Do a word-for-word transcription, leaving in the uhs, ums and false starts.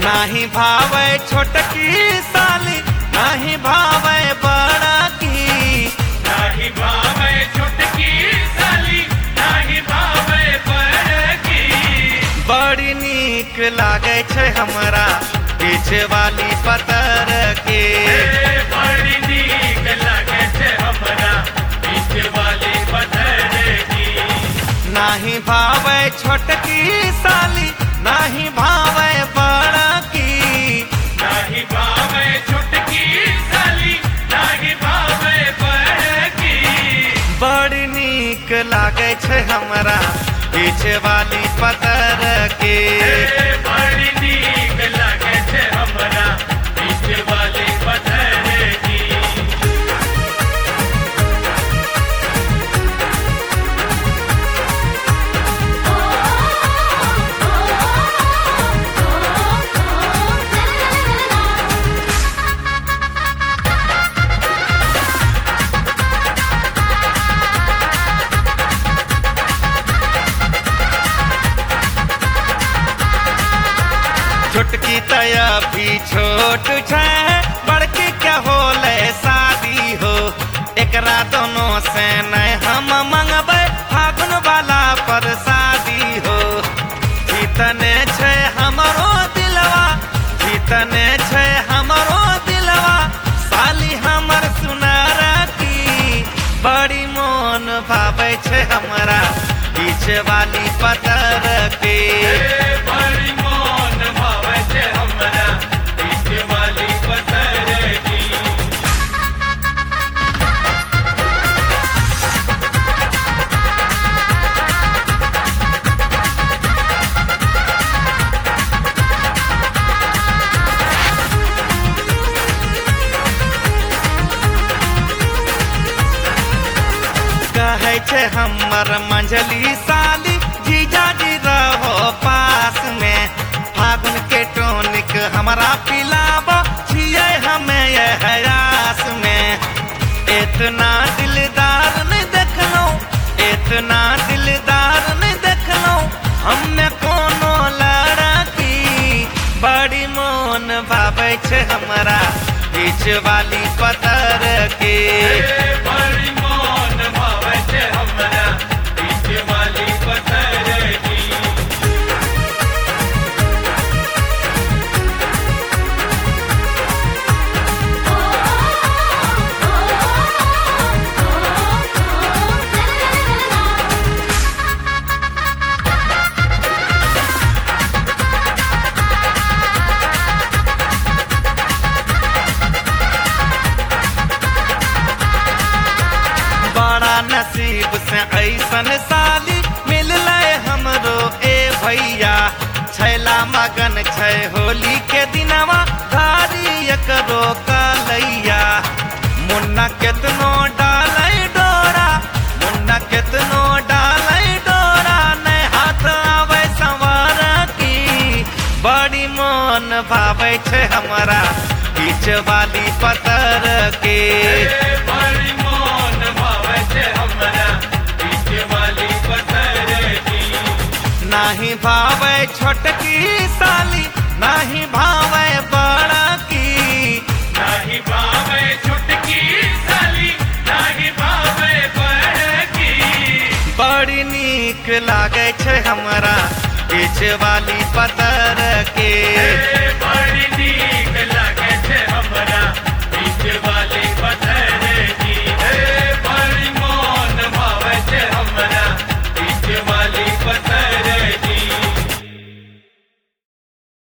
नाही भावे छोटकी साली नाही भावे बड़ा की नाही भावे छोटकी साली नाही भावे बड़की बड़ी नीक लागे छे हमरा पीछे वाली पतर के बड़ी नीक लागे छे हमरा पीछे वाली पतर की नाही भावे छोटकी साली नाही भावे बड़ा की नाही भावे छोटकी साली नाही भावे बड़की बड़ी नीक लागे छे हमरा पीछे वाली पतर के बड़ी नीक लागे छे हमरा पीछे वाली पतर की छोटकी तया भी छोट छे बड़की क्या होले शादी हो एकरा दोनों से नहीं हम मंगबे फागुन वाला पर शादी हो जीतने छे हमरो दिलवा जीतने छे हमरो दिलवा साली हमर सुनारा की बड़ी मोन भावे छे हमरा पीछे वाली पतर के बड़ी मोन भावे छे हमरा पीछे वाली पतर की कहे छे हमर मंझली साली जीजा जी रहो पास में फागुन के टोनिक हमरा पिलाब छिए हमें ये हयास में इतना दिलदार नहीं देखलो इतना दिलदार नहीं देखलो हमने कोनो लड़की बड़ी मोन भावे छे हमरा बीच वाली पतर के बड़ी मोन भावे छे हमरा पीछे वाली पतर की बड़ा नसीब से ऐसन साली मिल हमरो ए भैया छैला मगन छै होली के दिनवा धारी एकरो कलैया मुन्ना केतनो डालै डोरा मुन्ना केतनो डालै डोरा नै हाथ आवे संवर की बड़ी मोन भावे छे हमरा बीच वाली पतर के बड़ी मोन भावे छे हमरा पीछे वाली पतर की नाही भावे छोटकी साली नाही भावे बड़ा की नाही भावे छोटकी साली नाही भावे बड़की बड़ी नीक लागे छे हमरा बीच वाली पतर के बड़ी